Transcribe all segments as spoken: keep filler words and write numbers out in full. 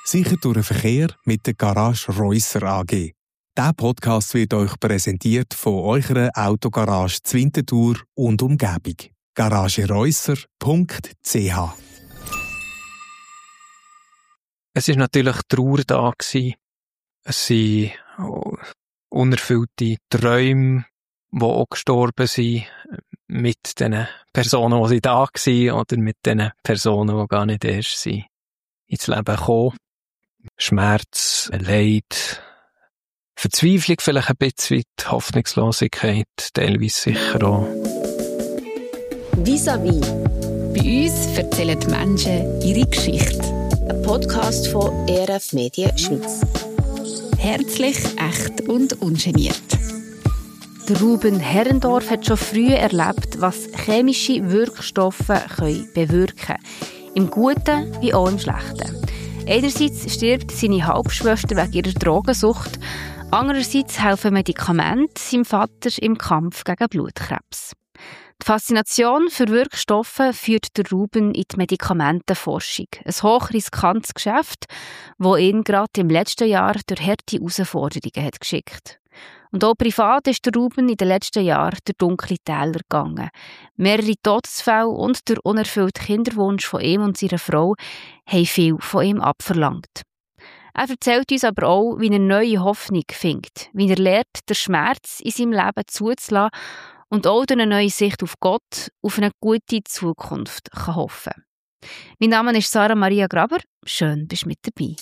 Sicher durch den Verkehr mit der Garage Reusser A G. Dieser Podcast wird euch präsentiert von eurer Autogarage Zwintertour und Umgebung. garagereusser punkt c h. Es war natürlich Trauer da. Es sind unerfüllte Träume, die auch gestorben sind, mit den Personen, die da waren, oder mit den Personen, die gar nicht erst sind ins Leben gekommen. Schmerz, Leid, Verzweiflung vielleicht ein bisschen, Hoffnungslosigkeit, teilweise sicher auch. Vis-à-vis. Bei uns erzählen die Menschen ihre Geschichte. Ein Podcast von E R F Medien Schweiz. Herzlich, echt und ungeniert. Der Ruben Herrendorf hat schon früh erlebt, was chemische Wirkstoffe können bewirken können. Im Guten wie auch im Schlechten. Einerseits stirbt seine Halbschwester wegen ihrer Drogensucht, andererseits helfen Medikamente seinem Vater im Kampf gegen Blutkrebs. Die Faszination für Wirkstoffe führt der Ruben in die Medikamentenforschung. Ein hochriskantes Geschäft, das ihn gerade im letzten Jahr durch harte Herausforderungen hat geschickt. Und auch privat ist der Ruben in den letzten Jahren durch dunkle Täler gegangen. Mehrere Todesfälle und der unerfüllte Kinderwunsch von ihm und seiner Frau haben viel von ihm abverlangt. Er erzählt uns aber auch, wie er neue Hoffnung findet, wie er lernt, den Schmerz in seinem Leben zuzulassen und auch durch eine neue Sicht auf Gott, auf eine gute Zukunft kann hoffen. Mein Name ist Sarah Maria Graber. Schön, bist du mit dabei.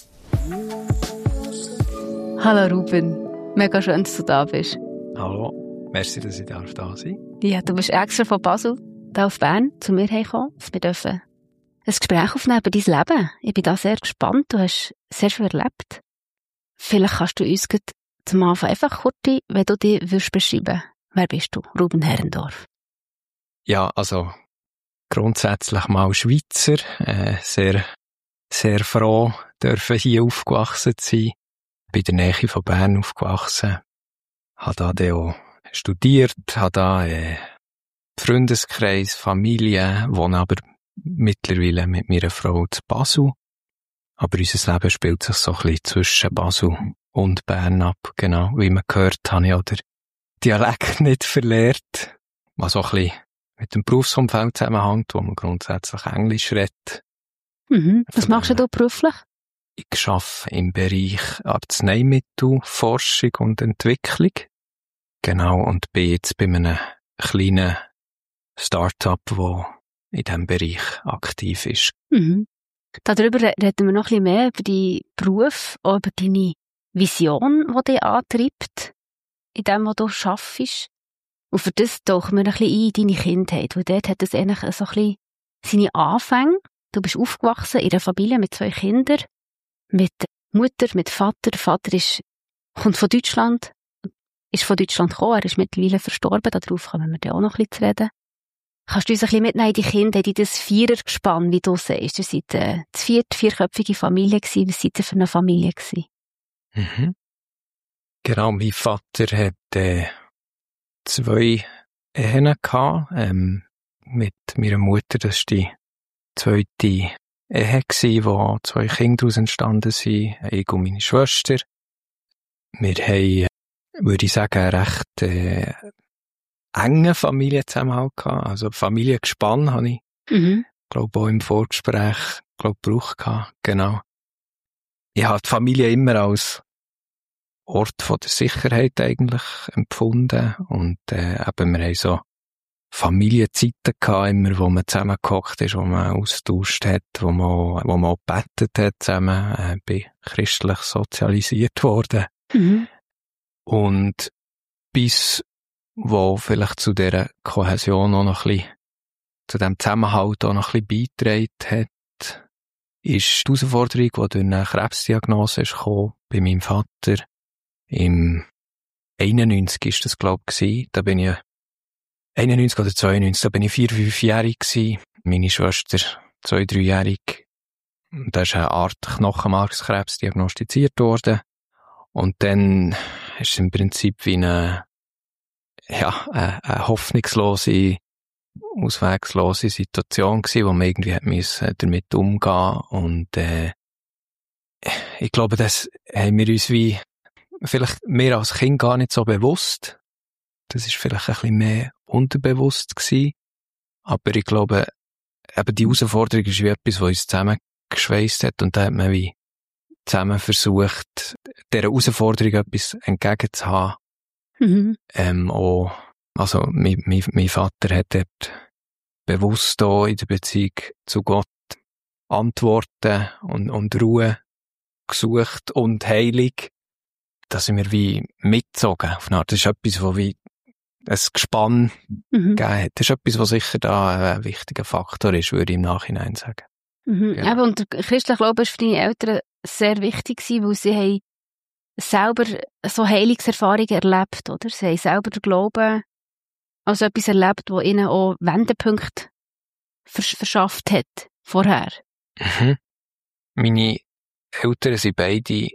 Hallo Ruben, mega schön, dass du da bist. Hallo, merci, dass ich da sein darf. Ja, du bist extra von Basel hier auf Bern zu mir hergekommen. Wir dürfen ein Gespräch aufnehmen über dein Leben. Ich bin da sehr gespannt. Du hast sehr viel erlebt. Vielleicht kannst du uns zum Anfang einfach kurz, wenn du dich würdest beschreiben. Wer bist du? Ruben Herrendorf. Ja, also grundsätzlich mal Schweizer. Äh, sehr, sehr froh, dürfen hier aufgewachsen zu sein. Bin in der Nähe von Bern aufgewachsen. Habe da auch studiert, habe da äh, Freundeskreis, Familie, wohne aber mittlerweile mit meiner Frau zu Basel. Aber unser Leben spielt sich so ein bisschen zwischen Basel und Bern ab. Genau, wie man gehört, habe ich auch den Dialekt nicht verlernt, was auch ein bisschen mit dem Berufsumfeld zusammenhängt, wo man grundsätzlich Englisch redet. Mhm. Was machst du da beruflich? Ich arbeite im Bereich Arzneimittelforschung und Entwicklung. Genau, und bin jetzt bei einem kleinen Start-up, das in diesem Bereich aktiv ist. Mhm. Darüber reden wir noch ein bisschen mehr, über deinen Beruf, auch über deine Vision, die dich antreibt, in dem, was du arbeitest. Und für das tauchen wir ein bisschen ein in deine Kindheit, weil dort hat es eigentlich so ein bisschen seine Anfänge. Du bist aufgewachsen in einer Familie mit zwei Kindern, mit Mutter, mit Vater. Der Vater ist, kommt von Deutschland, ist von Deutschland gekommen, er ist mittlerweile verstorben, darauf kommen wir dann auch noch ein bisschen zu reden. Kannst du uns ein bisschen mitnehmen in die Kindheit, in das Vierergespann, wie du sagst? Ihr seid eine vierte, vierköpfige Familie gewesen. Was seid ihr für eine Familie gewesen? Mhm. Genau, mein Vater hat äh, zwei Ehen gehabt, ähm, mit meiner Mutter. Das war die zweite Ehe gewesen, wo zwei Kinder daraus entstanden sind, ich und meine Schwester. Wir haben, würde ich sagen, einen recht äh, engen Familienzusammenhalt gehabt. Also Familiengespann habe ich, Mhm. glaube auch im Vorgespräch, glaube Brauch gehabt. Genau. Ich habe die Familie immer als Ort von der Sicherheit eigentlich empfunden und äh, eben, wir haben so Familienzeiten gehabt, immer, wo man zusammengehockt ist, wo man austauscht hat, wo man, wo man auch gebetet hat zusammen, äh, bin christlich sozialisiert worden. Mhm. Und bis, wo vielleicht zu dieser Kohäsion auch noch ein bisschen, zu diesem Zusammenhalt auch noch ein bisschen beigetragen hat, ist die Herausforderung, die durch eine Krebsdiagnose ist gekommen, bei meinem Vater. Im einundneunzig ist das, glaube ich, da bin ich einundneunzig oder zweiundneunzig, da bin ich vier, fünfjährig gewesen, meine Schwester zwei, dreijährig. Da ist eine Art Knochenmarkskrebs diagnostiziert worden. Und dann ist es im Prinzip wie eine, ja, eine, eine hoffnungslose, auswegslose Situation gewesen, wo man irgendwie hat müssen damit umgehen und äh, ich glaube, das haben wir uns wie, vielleicht mehr als Kind gar nicht so bewusst. Das ist vielleicht ein bisschen mehr unterbewusst gewesen. Aber ich glaube, eben die Herausforderung ist wie etwas, was uns zusammengeschweißt hat. Und da hat man wie zusammen versucht, dieser Herausforderung etwas entgegenzuhaben. Mhm. Ähm, auch, also, mein, mein, mein Vater hat dort bewusst auch in der Beziehung zu Gott Antworten und, und Ruhe gesucht und Heilung, dass wir wie mitgezogen auf eine Art. Das ist etwas, was wie ein Gespann mhm. gegeben hat. Das ist etwas, was sicher da ein wichtiger Faktor ist, würde ich im Nachhinein sagen. Mhm. Ja. Eben, und der christliche Glaube war für deine Eltern sehr wichtig gewesen, weil sie haben selber so Heilungserfahrungen erlebt, oder? Sie haben selber den Glauben als etwas erlebt, das ihnen auch Wendepunkte vers- verschafft hat, vorher. Mhm. Meine Eltern sind beide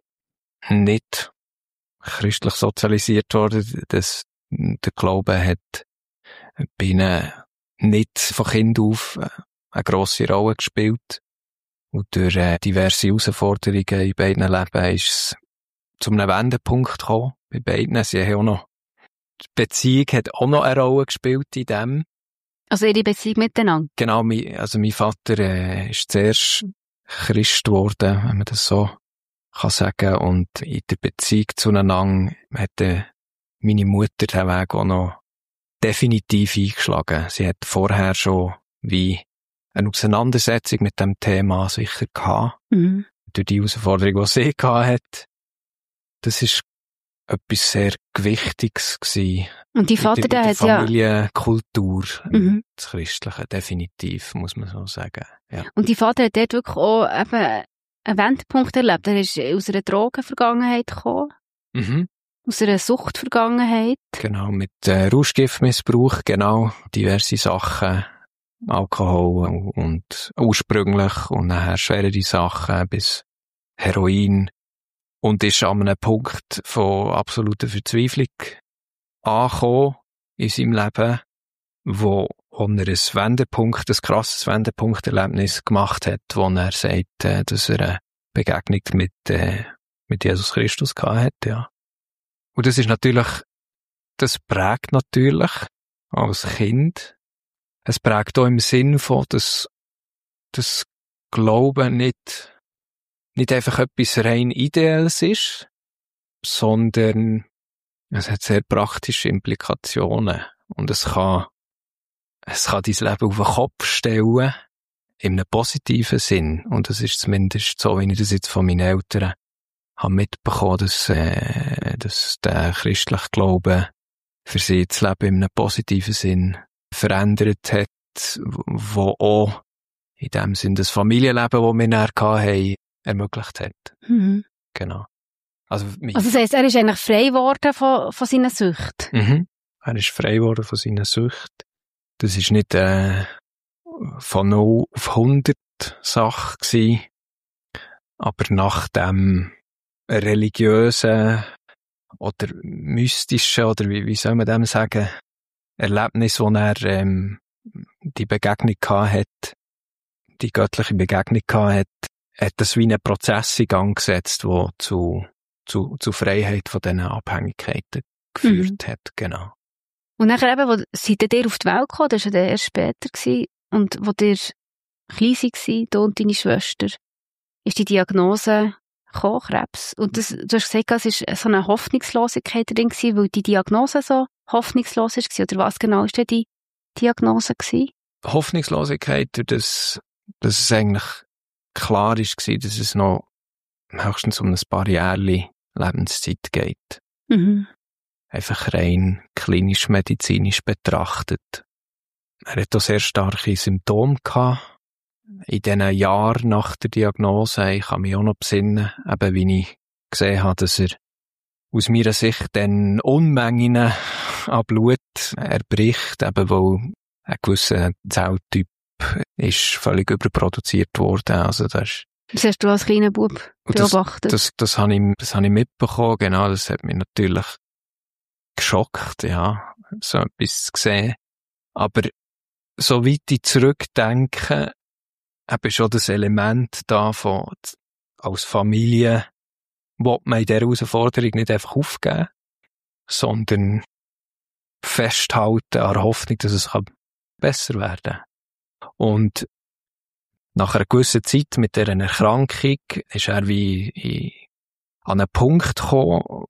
nicht christlich sozialisiert worden. Das, der Glaube hat bei ihnen nicht von Kind auf eine grosse Rolle gespielt. Und durch äh, diverse Herausforderungen in beiden Leben ist es zu einem Wendepunkt gekommen. Bei beiden. Sie haben auch noch, die Beziehung hat auch noch eine Rolle gespielt in dem. Also ihre Beziehung miteinander? Genau, mein, also mein Vater äh, ist zuerst Christ geworden, wenn man das so kann sagen. Und in der Beziehung zueinander hat äh, meine Mutter den Weg auch noch definitiv eingeschlagen. Sie hat vorher schon wie eine Auseinandersetzung mit dem Thema sicher gehabt. Mhm. Durch die Herausforderung, die sie gehabt hat. Das ist etwas sehr Gewichtiges gewesen. Und die Vater, der hat ja... Familienkultur, mhm. das Christliche, definitiv, muss man so sagen. Ja. Und die Vater hat dort wirklich auch eben einen Wendepunkt erlebt. Er ist aus einer Drogenvergangenheit gekommen. Mhm. Aus einer Suchtvergangenheit. Genau, mit äh, Rauschgiftmissbrauch, genau, diverse Sachen. Alkohol und ursprünglich und nachher schwerere Sachen bis Heroin und ist an einem Punkt von absoluter Verzweiflung angekommen in seinem Leben, wo er ein Wendepunkt, ein krasses Wendepunkterlebnis gemacht hat, wo er sagt, dass er eine Begegnung mit, äh, mit Jesus Christus gehabt hat, ja. Und das ist natürlich, das prägt natürlich als Kind. Es prägt auch im Sinn von, dass das Glauben nicht, nicht einfach etwas rein Ideelles ist, sondern es hat sehr praktische Implikationen. Und es kann, es kann dein Leben auf den Kopf stellen, in einem positiven Sinn. Und das ist zumindest so, wie ich das jetzt von meinen Eltern habe mitbekommen, dass, äh, dass der christliche Glaube für sie das Leben in einem positiven Sinn verändert hat, wo auch in dem Sinn das Familienleben, das wir nachher hatten, ermöglicht hat. Mhm. Genau. Also, also das heisst, er ist eigentlich frei geworden von, von seiner Sucht? Mhm. Er ist frei geworden von seiner Sucht. Das ist nicht äh, von null auf hundert Sache gewesen, aber nach dem religiösen oder mystischen, oder wie, wie soll man dem sagen, Erlebnis, wo er ähm, die Begegnung gehabt hat, die göttliche Begegnung gehabt hat, hat das wie einen Prozess in Gang gesetzt, der zu, zu, zu Freiheit von diesen Abhängigkeiten geführt mhm. hat, genau. Und nachher eben, wo seid ihr auf die Welt gekommen, das war ja erst später gewesen, und wo ihr klein war, du und deine Schwester, ist die Diagnose gekommen, Krebs. Und das, du hast gesagt, es war so eine Hoffnungslosigkeit drin gewesen, weil die Diagnose so hoffnungslos war, oder was genau war denn die Diagnose gewesen? Hoffnungslosigkeit, dass, dass es eigentlich klar war, dass es noch höchstens um ein paar Jahre Lebenszeit geht. Mhm. Einfach rein klinisch-medizinisch betrachtet. Er hat auch sehr starke Symptome gehabt. In diesen Jahren nach der Diagnose, ich kann mich auch noch besinnen, eben wie ich gesehen habe, dass er aus meiner Sicht dann Unmengen an Blut erbricht, eben weil ein gewisser Zelltyp ist völlig überproduziert worden. Also das, ist, das hast du als kleiner Bub beobachtet? Das, das, das, habe ich, das habe ich mitbekommen, genau. Das hat mich natürlich geschockt, ja, so etwas zu sehen. Aber so weit ich zurückdenke, eben schon das Element da von als Familie will man in dieser Herausforderung nicht einfach aufgeben, sondern festhalten an der Hoffnung, dass es besser werden kann. Und nach einer gewissen Zeit mit dieser Erkrankung ist er wie in, an einen Punkt gekommen,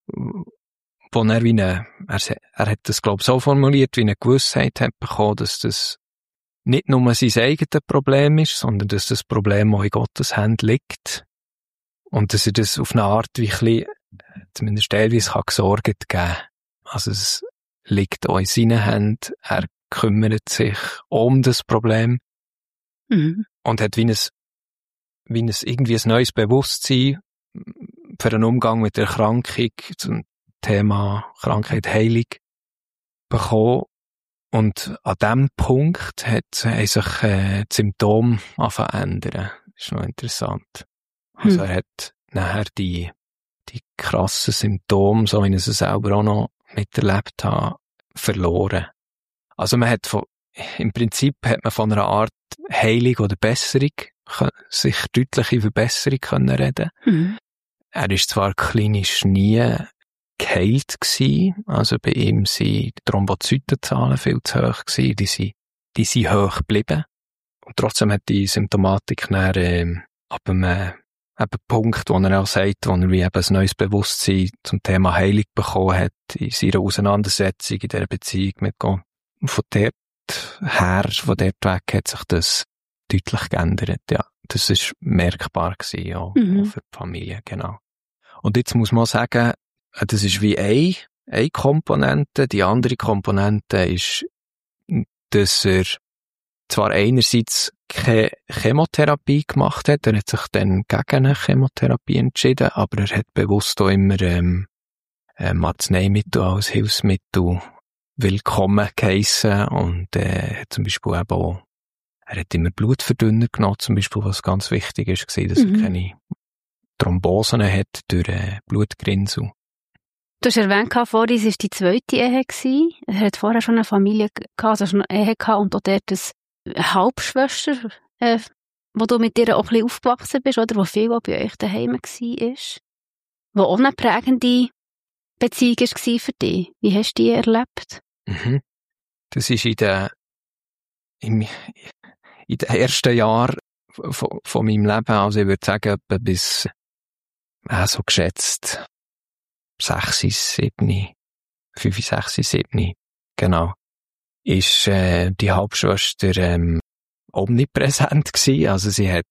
wo er wie eine, er, er hat das, glaube ich, so formuliert, wie eine Gewissheit hat bekommen, dass das nicht nur sein eigenes Problem ist, sondern dass das Problem auch in Gottes Händen liegt. Und dass er das auf eine Art wie ein bisschen, zumindest teilweise kann gesorgt geben. Also es liegt auch in seinen Händen. Er kümmert sich um das Problem. Mhm. Und hat wie ein, wie ein, irgendwie ein neues Bewusstsein für einen Umgang mit der Erkrankung, zum Thema Krankheit, Heilung bekommen. Und an diesem Punkt hat sich äh, die Symptome angefangen zu ändern. Das ist noch interessant. Also hm. er hat nachher die, die krassen Symptome, so wie ich sie selber auch noch miterlebt habe, verloren. Also man hat von, im Prinzip hat man von einer Art Heilung oder Besserung, sich deutliche Verbesserung können reden. Hm. Er ist zwar klinisch nie geheilt gewesen, also bei ihm sind die Thrombozytenzahlen viel zu hoch gewesen, die sind, die sind hoch geblieben. Und trotzdem hat die Symptomatik dann, ähm, ab einem, äh, eben Punkt, wo er auch sagt, wo er wie eben ein neues Bewusstsein zum Thema Heilung bekommen hat, in seiner Auseinandersetzung, in dieser Beziehung mit Gott. Und von dort her, von dort weg hat sich das deutlich geändert, ja. Das ist merkbar gewesen, ja, mhm. für die Familie, genau. Und jetzt muss man sagen, das ist wie eine, eine Komponente. Die andere Komponente ist, dass er zwar einerseits keine Chemotherapie gemacht hat, er hat sich dann gegen eine Chemotherapie entschieden, aber er hat bewusst auch immer ähm, ähm, Arzneimittel als Hilfsmittel willkommen geheissen und äh, hat zum Beispiel eben auch, er hat immer Blutverdünner genommen, zum Beispiel, was ganz wichtig ist, war, dass mhm. er keine Thrombosen hat durch äh, Blutgerinnsel. Du hast erwähnt, vorhin, es war die zweite Ehe. Er hat vorher schon eine Familie gehabt, also schon eine Ehe gehabt und auch dort eine Halbschwester, äh, wo du mit ihr auch ein bisschen aufgewachsen bist, oder wo viel auch bei euch daheim war, wo auch eine prägende Beziehung war für dich. Wie hast du die erlebt? Mhm. Das ist in den, im, in den ersten Jahren von, von meinem Leben, also ich würde sagen, etwa bis, äh, so geschätzt, sechs, sieben, fünf, sechs, sieben, genau, ist äh, die Halbschwester ähm, omnipräsent gewesen. Also sie hat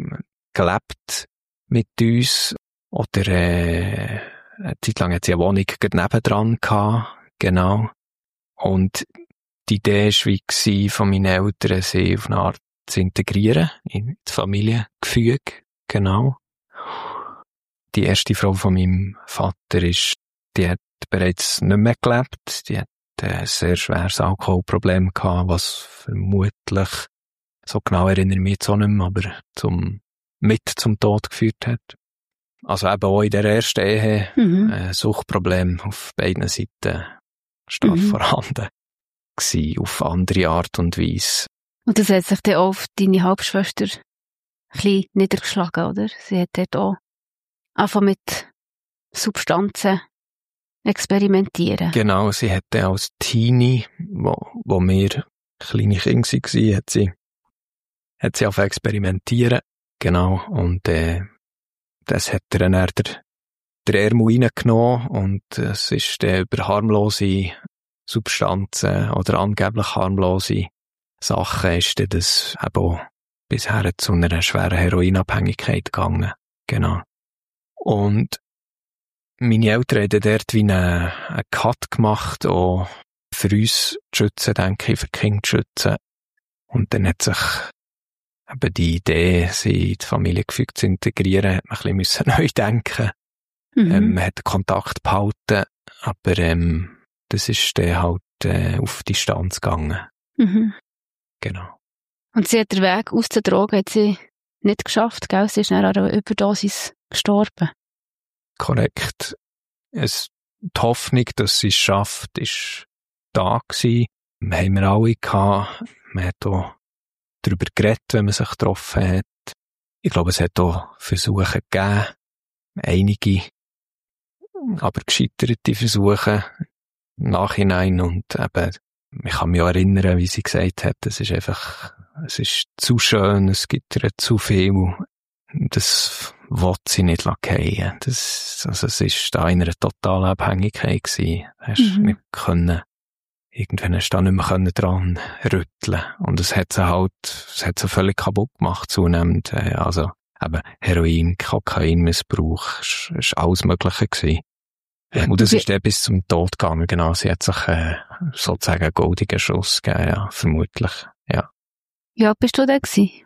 gelebt mit uns oder äh, eine Zeit lang hat sie eine Wohnung nebendran gehabt, genau. Und die Idee war wie gewesen, von meinen Eltern, sie auf eine Art zu integrieren in das Familiengefüge, genau. Die erste Frau von meinem Vater ist, die hat bereits nicht mehr gelebt. Die hat ein sehr schweres Alkoholproblem gehabt, was vermutlich, so genau erinnere ich mich jetzt auch nicht mehr, aber zum, mit zum Tod geführt hat. Also eben auch in der ersten Ehe, mhm. ein Suchtproblem auf beiden Seiten stark mhm. vorhanden gewesen, auf andere Art und Weise. Und das hat sich dann auch auf deine Halbschwester ein bisschen niedergeschlagen, oder? Sie hat dort auch einfach mit Substanzen experimentieren. Genau, sie hatte als Teenie, wo, wo wir kleine Kinder waren, hat sie, hat sie angefangen experimentieren. Genau, und äh, das hat dann der, der Ärmel reingenommen und es ist dann über harmlose Substanzen oder angeblich harmlose Sachen ist dann das eben auch bisher zu einer schweren Heroinabhängigkeit gegangen. Genau. Und meine Eltern haben dort wie einen, einen Cut gemacht, auch für uns zu schützen, denke ich, für die Kinder zu schützen. Und dann hat sich eben die Idee, sie in die Familiengefüge zu integrieren, hat man ein bisschen neu denken. Mhm. Ähm, man hat Kontakt behalten, aber ähm, das ist dann halt äh, auf Distanz gegangen. Mhm. Genau. Und sie hat den Weg aus der Droge hat sie nicht geschafft, gell? Sie ist dann an einer Überdosis gestorben. Korrekt. Es, die Hoffnung, dass sie es schafft, ist da gewesen. Wir haben wir alle gehabt. Man hat auch darüber geredet, wenn man sich getroffen hat. ich glaube, es hat auch Versuche gegeben, einige, aber gescheiterte Versuche im Nachhinein und eben, ich kann mich auch erinnern, wie sie gesagt hat, es ist einfach, es ist zu schön, es gibt ihr zu viel, das will sie nicht fallen. Das, also es ist da in einer totalen Abhängigkeit gewesen. Hast Mhm. nicht können, irgendwann hast du da nicht mehr können dran rütteln. Und es hat sie halt, es hat sie völlig kaputt gemacht, zunehmend. Äh, Also, eben Heroin, Kokainmissbrauch, ist, ist alles Mögliche gewesen. Ja, und das Wie- ist dann bis zum Tod gegangen, genau. Sie hat sich, äh, sozusagen einen goldigen Schuss gegeben, ja, vermutlich, ja. Wie alt bist du da gewesen?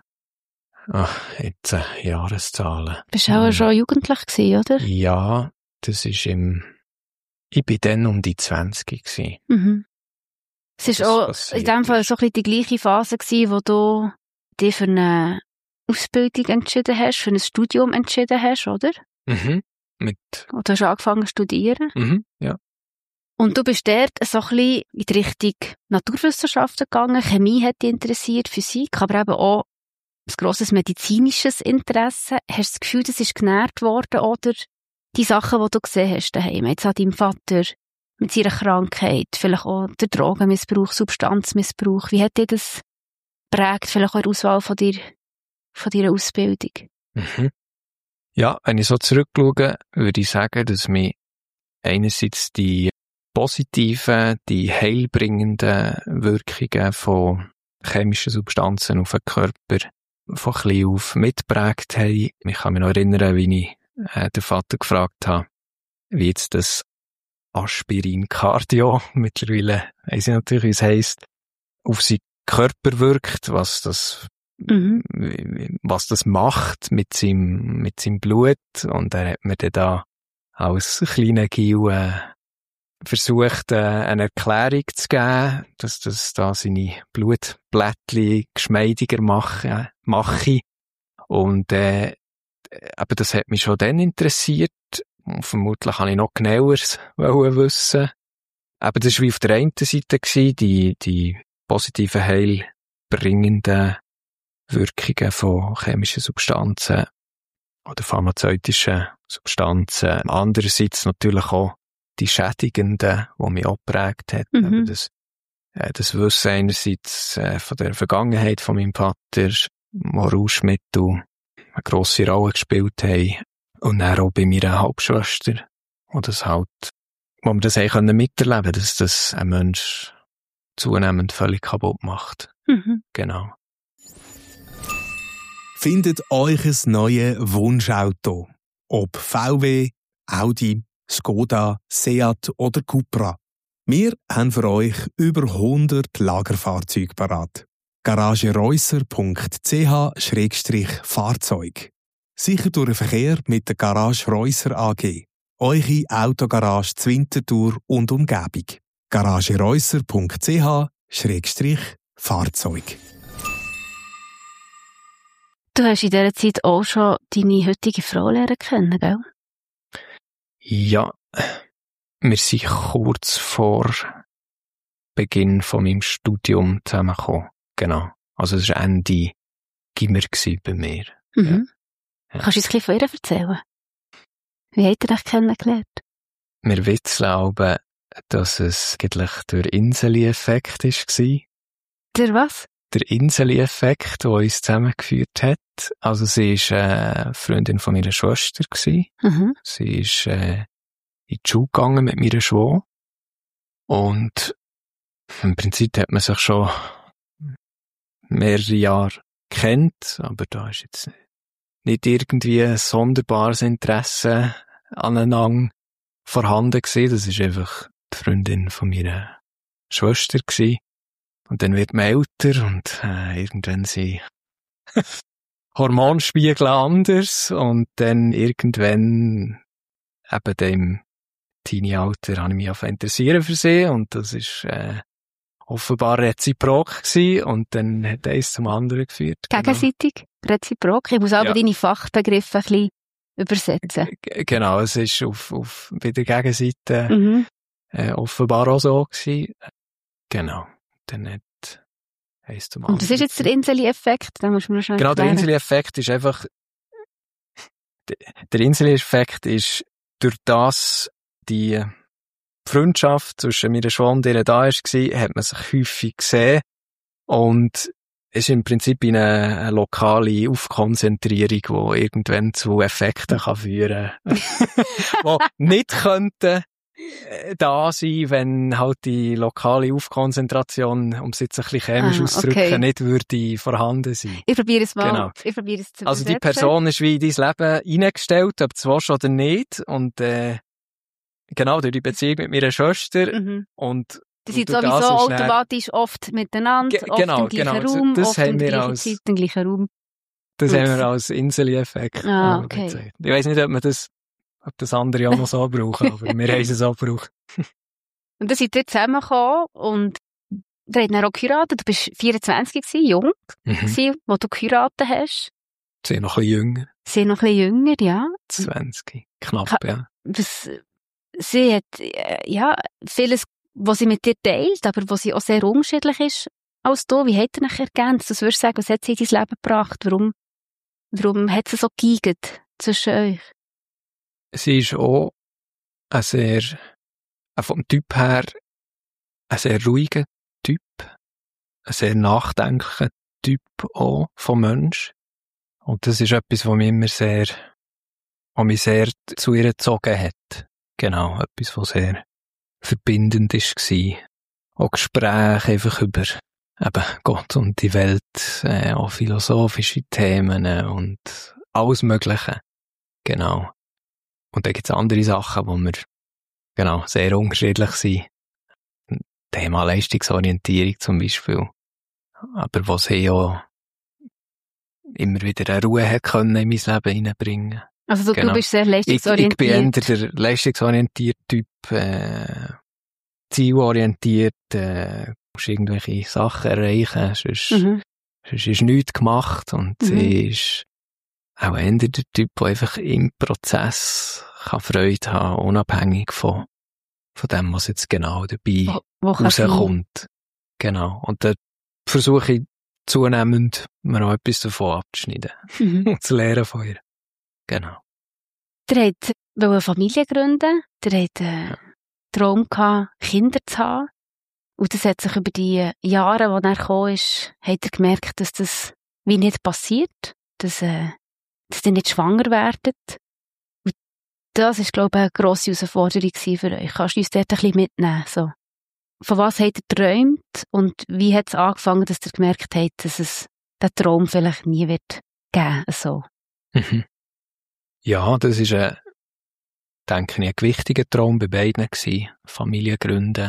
Ach, jetzt, äh, Jahreszahlen. Bist du auch Ja. schon jugendlich gewesen, oder? Ja, das ist im, ich bin dann um die zwanzig gewesen. Mhm. Es ist Das auch passiert in dem Fall ist. so ein bisschen die gleiche Phase gewesen, wo du dich für eine Ausbildung entschieden hast, für ein Studium entschieden hast, oder? Mhm. Mit, Und du hast angefangen zu studieren. mhm, ja. Und du bist dort so ein bisschen in die Richtung Naturwissenschaften gegangen, Chemie hat dich interessiert, Physik, aber eben auch ein grosses medizinisches Interesse. Hast du das Gefühl, das ist genährt worden, oder die Sachen, die du gesehen hast daheim? Jetzt an deinem Vater mit seiner Krankheit, vielleicht auch der Drogenmissbrauch, Substanzmissbrauch. Wie hat dir das prägt, vielleicht auch in der Auswahl von dir, von deiner Ausbildung? Mhm. Ja, wenn ich so zurückschaue, würde ich sagen, dass mich einerseits die positiven, die heilbringenden Wirkungen von chemischen Substanzen auf den Körper von klein auf mitgeprägt haben. Ich kann mich noch erinnern, wie ich äh, den Vater gefragt habe, wie jetzt das Aspirin-Cardio, mittlerweile weiss ich natürlich, wie es heisst, auf seinen Körper wirkt, was das Mhm. was das macht mit seinem, mit seinem Blut. Und er hat mir dann da als kleiner Gil äh, versucht, äh, eine Erklärung zu geben, dass das da seine Blutblättchen geschmeidiger mache, mache. Und äh, aber das hat mich schon dann interessiert. Und vermutlich habe ich noch genaueres wollen wissen. Aber das war wie auf der einen Seite gewesen, die, die positiven, heilbringenden Wirkungen von chemischen Substanzen oder pharmazeutischen Substanzen. Andererseits natürlich auch die schädigenden, die mich auch geprägt hat. Mhm. Aber das, äh, das Wissen einerseits äh, von der Vergangenheit von meinem Vater, wo Rauschmittel eine grosse Rolle gespielt haben. Und dann auch bei meiner Halbschwester, wo das halt, wo wir das haben können miterleben, dass das ein Mensch zunehmend völlig kaputt macht. Mhm. Genau. Findet euch ein neues Wunschauto. Ob V W, Audi, Skoda, Seat oder Cupra. Wir haben für euch über hundert Lagerfahrzeuge parat. garagereusser punkt c h schrägstrich Fahrzeug. Sicher durch den Verkehr mit der Garage Reusser A G. Eure Autogarage Zwintertour und Umgebung. garagereusser punkt c h schrägstrich Fahrzeug. Du hast in dieser Zeit auch schon deine heutige Frau lernen kennen, gell? Ja, wir sind kurz vor Beginn von meinem Studium zusammengekommen. Genau. Also es war Ende Gimmer bei mir. Mhm. Ja. Kannst du uns ein bisschen von ihr erzählen? Wie habt ihr euch kennengelernt? Wir witzeln aber, dass es eigentlich der Inseli-Effekt war. Der was? Der Inseli-Effekt, der uns zusammengeführt hat. Also sie war äh, Freundin von meiner Schwester gewesen. Mhm. Sie ist äh, in die Schule gegangen mit meiner Schwester. Und im Prinzip hat man sich schon mehrere Jahre kennt, aber da ist jetzt nicht irgendwie ein sonderbares Interesse aneinander vorhanden gewesen. Das ist einfach die Freundin von meiner Schwester gewesen. Und dann wird man älter und äh, irgendwann sind Hormonspiegel anders und dann irgendwann eben dem Teenie-Alter habe ich mich angefangen zu interessieren für sie und das ist äh, offenbar reziprok gewesen und dann hat eins zum anderen geführt. Gegenseitig? Reziprok? Ich muss aber Ja. deine Fachbegriffe ein bisschen übersetzen. G- Genau, es ist auf, auf bei der Gegenseite Mhm. äh, offenbar auch so gewesen. Genau, dann hat eins zum anderen Und was ist jetzt der geführt. Inseli-Effekt? Da musst du mir noch schnell Genau, der erklären. Inseli-Effekt ist einfach, der Inseleffekt ist durch das, die Freundschaft zwischen meiner Schwester da war, hat man sich häufig gesehen und es ist im Prinzip eine, eine lokale Aufkonzentrierung, die irgendwann zu Effekten kann führen kann, die nicht könnten da sein, wenn halt die lokale Aufkonzentration, um es jetzt ein bisschen chemisch ah, auszudrücken, okay. nicht würde vorhanden sein. Ich probiere es mal. Genau. Ich probiere es zu Also die übersetzen. Person ist wie in dein Leben reingestellt, ob du willst oder nicht. Und äh, genau, durch die Beziehung mit meiner Schwester. Mhm. Und, Die sind und durch sowieso das ist dann- automatisch oft miteinander, Ge- oft genau, im gleichen genau. Raum, Das oft haben in der wir gleichen als- Zeit, im gleichen Raum. Das Und- haben wir als Inseli-Effekt. Ah, äh, okay. bezeichnet. Ich weiss nicht, ob man das, ob das andere auch noch so brauchen, aber wir haben es so gebraucht. Und dann seid ihr zusammengekommen und ihr habt dann auch geheiratet. Du bist vierundzwanzig gewesen, jung, Mhm. gewesen, wo du geheiratet hast. Sie sind noch ein bisschen jünger. Sie noch ein bisschen jünger, ja. zwanzig. Knapp, Ka- ja. Was, sie hat, äh, ja, vieles, was sie mit dir teilt, aber was sie auch sehr unterschiedlich ist als du. Wie hat er dich ergänzt? Was würdest du sagen, was hat sie in dein Leben gebracht? Warum, warum hat sie so geigert zwischen euch? Sie ist auch ein sehr, äh, vom Typ her, ein sehr ruhiger Typ, ein sehr nachdenklicher Typ auch vom Mensch. Und das ist etwas, was mich immer sehr, was mich sehr zu ihr gezogen hat. Genau, etwas, was sehr verbindend war. Auch Gespräche einfach über eben Gott und die Welt, äh, auch philosophische Themen äh, und alles Mögliche. Genau. Und dann gibt es andere Sachen, wo wir genau sehr unterschiedlich sind. Thema Leistungsorientierung zum Beispiel. Aber was sie auch immer wieder eine Ruhe hat können in mein Leben hineinbringen. Also du, Genau. du bist sehr Ich, ich leistungsorientiert. bin eher der leistungsorientierte Typ, äh, zielorientiert, äh, musst irgendwelche Sachen erreichen, sonst, Mhm. sonst ist nichts gemacht und Mhm. sie ist auch eher der Typ, der einfach im Prozess kann Freude haben, unabhängig von, von dem, was jetzt genau dabei Wo, wo kann sein? rauskommt. Genau. Und da versuche ich zunehmend, mir auch etwas davon abzuschneiden Mhm. und zu lernen von ihr. Genau. Der hat eine Familie gründen, der hat einen Traum gehabt, Kinder zu haben. Und das hat sich über die Jahre, wo er gekommen ist, hat er gemerkt, dass das wie nicht passiert, dass, äh, dass ihr nicht schwanger werdet. Und das ist, glaube ich, eine grosse Herausforderung für euch. Kannst du uns dort ein bisschen mitnehmen? So. Von was habt ihr geträumt und wie hat es angefangen, dass ihr gemerkt habt, dass es den Traum vielleicht nie wird geben? So. Mhm. Ja, das ist ein, denke ich, ein gewichtiger Traum bei beiden gewesen. Familie gründen.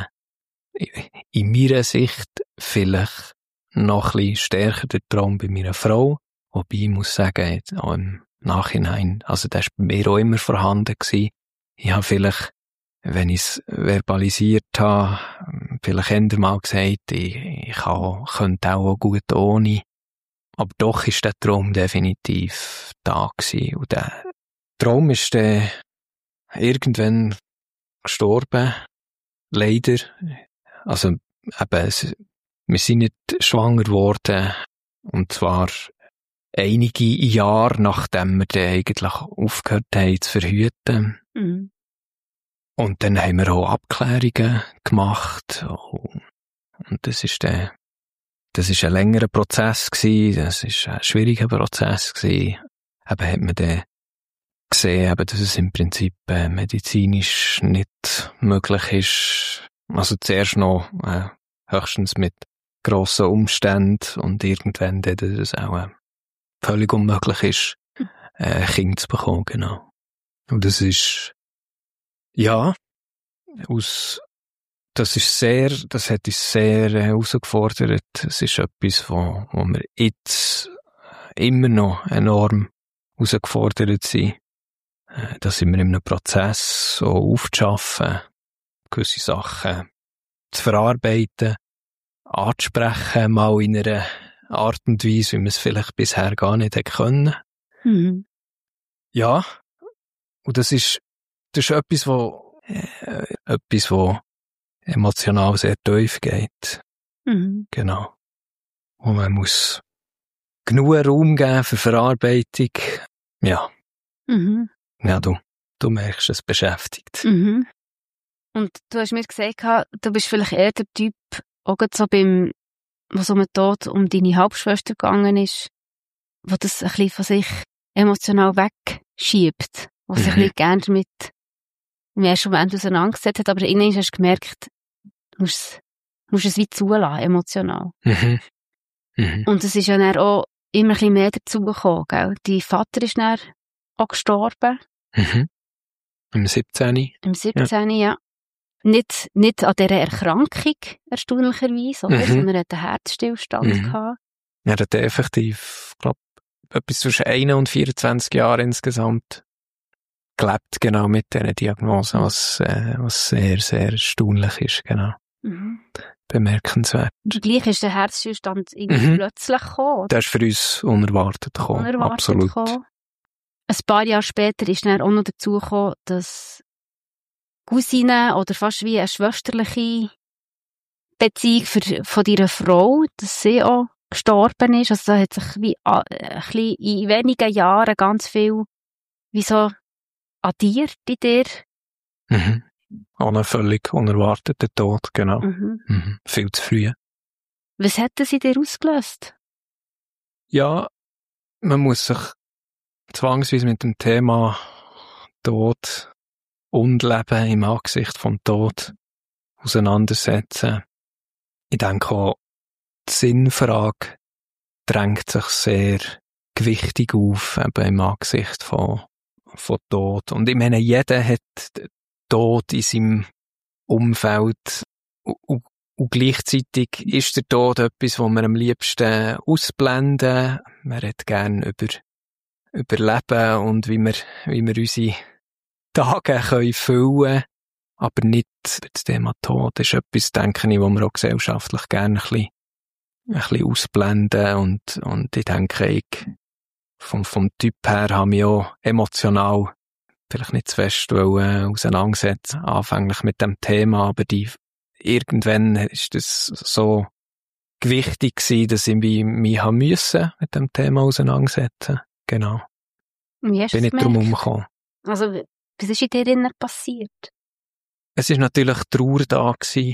In meiner Sicht vielleicht noch ein bisschen stärker der Traum bei meiner Frau. Wobei ich muss sagen, jetzt auch im Nachhinein, also der ist bei mir auch immer vorhanden gewesen. Ich habe vielleicht, wenn ich es verbalisiert habe, vielleicht eher mal gesagt, ich, ich kann, könnte auch gut ohne. Aber doch ist der Traum definitiv da gewesen. Und der Traum ist dann irgendwann gestorben. Leider. Also, eben, es, wir sind nicht schwanger geworden. Und zwar einige Jahre, nachdem wir dann eigentlich aufgehört haben zu verhüten. Mhm. Und dann haben wir auch Abklärungen gemacht. Und das ist dann, das ist ein längerer Prozess gewesen. Das ist ein schwieriger Prozess gewesen. Eben hat man dann gesehen, eben, dass es im Prinzip äh, medizinisch nicht möglich ist. Also zuerst noch äh, höchstens mit grossen Umständen und irgendwann dann, dass es auch äh, völlig unmöglich ist, äh, Kinder zu bekommen, genau. Und das ist, ja, aus, das ist sehr, das hat uns sehr äh, herausgefordert. Es ist etwas, wo, wo wir jetzt immer noch enorm herausgefordert sind. Äh, da sind wir in einem Prozess, so aufzuschaffen, gewisse Sachen zu verarbeiten, anzusprechen, mal in einer Art und Weise, wie man es vielleicht bisher gar nicht hätte können. Mhm. Ja, und das ist, das ist etwas, wo, äh, etwas, wo emotional sehr tief geht. Mhm. Genau. Wo man muss genug Raum geben für Verarbeitung. Ja. Mhm. Ja, du, du merkst, es beschäftigt. Mhm. Und du hast mir gesagt, du bist vielleicht eher der Typ, auch gerade so beim, was um den Tod um deine Halbschwester gegangen ist, wo das ein bisschen von sich emotional wegschiebt, was sich Mhm. nicht gerne damit im ersten Moment auseinandergesetzt hat, aber irgendwann hast du gemerkt, du musst es, musst es wie zulassen, emotional. Mhm. Mhm. Und es ist ja dann auch immer ein bisschen mehr dazugekommen, gell? Dein Vater ist dann auch gestorben, Mhm. Im siebzehn. im siebzehn. Ja. Ja. Nicht, nicht an dieser Erkrankung, erstaunlicherweise, oder? Mhm. Sondern er hat einen Herzstillstand Mhm. gehabt. Er hat effektiv, glaube etwas zwischen ein und vierundzwanzig Jahren insgesamt gelebt, genau mit dieser Diagnose, was, äh, was sehr, sehr erstaunlich ist, genau. Mhm. Bemerkenswert. Und gleich ist der Herzstillstand irgendwie Mhm. plötzlich gekommen, oder? Das ist für uns unerwartet gekommen. Unerwartet Absolut. gekommen. Ein paar Jahre später ist dann auch noch dazu gekommen, dass Cousine oder fast wie eine schwesterliche Beziehung für, von deiner Frau, dass sie auch gestorben ist. Also da hat sich wie a- ein bisschen in wenigen Jahren ganz viel wie so addiert in dir. Mhm. Auch ein völlig unerwarteter Tod, genau. Mhm. Mhm. Viel zu früh. Was hat das in dir ausgelöst? Ja, man muss sich zwangsweise mit dem Thema Tod und Leben im Angesicht vom Tod auseinandersetzen. Ich denke auch, die Sinnfrage drängt sich sehr gewichtig auf, eben im Angesicht von, von Tod. Und ich meine, jeder hat Tod in seinem Umfeld und, und, und gleichzeitig ist der Tod etwas, was wir am liebsten ausblenden. Man redet gerne über, über Leben und wie wir, wie wir unsere Tage können füllen, aber nicht das Thema Tod. Das ist etwas, denke ich, wo wir auch gesellschaftlich gerne ein bisschen, ein bisschen ausblenden und, und ich denke, ich vom, vom Typ her habe ich auch emotional vielleicht nicht zu fest wollen, auseinandersetzen, anfänglich mit dem Thema, aber die, irgendwann ist das so gewichtig gewesen, dass ich mich, mich haben müssen mit dem Thema auseinandersetzen. Genau. Wie hast du Bin es nicht drum gemerkt? herumgekommen. Also, was ist in dir drinnen passiert? Es ist natürlich Trauer da gewesen.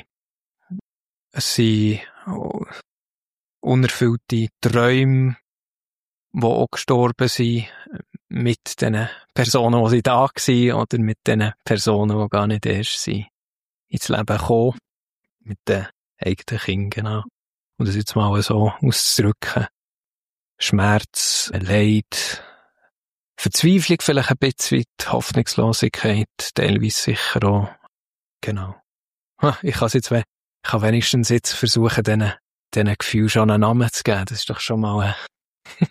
Es sind oh, unerfüllte Träume, die auch gestorben sind, mit den Personen, die da waren, oder mit den Personen, die gar nicht erst sind, ins Leben gekommen, mit den eigenen Kindern, genau. Und das jetzt mal so auszudrücken. Schmerz, Leid, Verzweiflung vielleicht ein bisschen, Hoffnungslosigkeit, teilweise sicher auch. Genau. Ich kann jetzt, we- ich kann wenigstens jetzt versuchen, diesen, diesen Gefühlen schon einen Namen zu geben. Das ist doch schon mal, äh,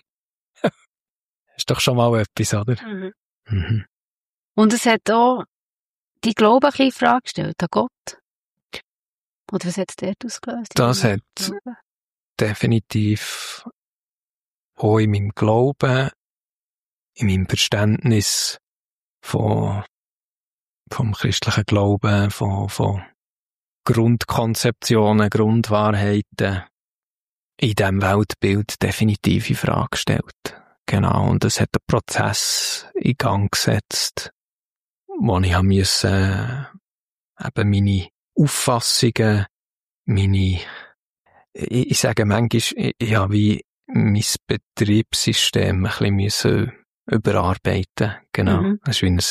ist doch schon mal etwas, oder? Mhm. Mhm. Und es hat auch die Glaube ein bisschen in Frage gestellt an Gott. Oder was hat es dort ausgelöst? Das hat Glauben? definitiv auch in meinem Glauben, in meinem Verständnis von, vom christlichen Glauben, von, von Grundkonzeptionen, Grundwahrheiten in diesem Weltbild definitiv in Frage gestellt. Genau. Und es hat einen Prozess in Gang gesetzt, wo ich haben müssen, eben meine Auffassungen, meine, ich, ich sage manchmal, ich, ich habe wie mein Betriebssystem ein bisschen müssen überarbeiten. Genau. Mhm. Das ist wie ein